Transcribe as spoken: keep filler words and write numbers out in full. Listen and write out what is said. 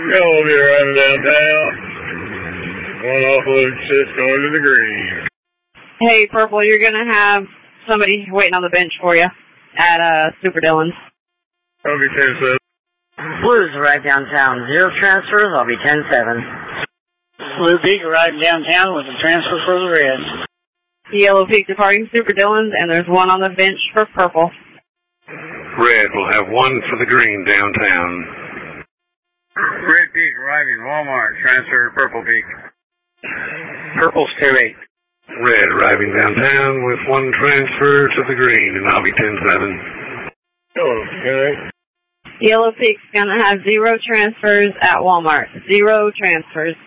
We'll be running downtown. One offload shit's going to the green. Hey, Purple, you're going to have somebody waiting on the bench for you at uh, Super Dillon's. I'll be ten seven. Blues right downtown. Zero transfers, I'll be ten seven. Blue Peak arrived downtown with a transfer for the Reds. Yellow Peak departing Super Dillon's, and there's one on the bench for Purple. Red will have one for the green downtown. Red Peak arriving Walmart. Transfer to Purple Peak. Purple's two eight. Red arriving downtown with one transfer to the green, and I'll be ten seven. Hello, okay. Yellow Peak's going to have zero transfers at Walmart. Zero transfers.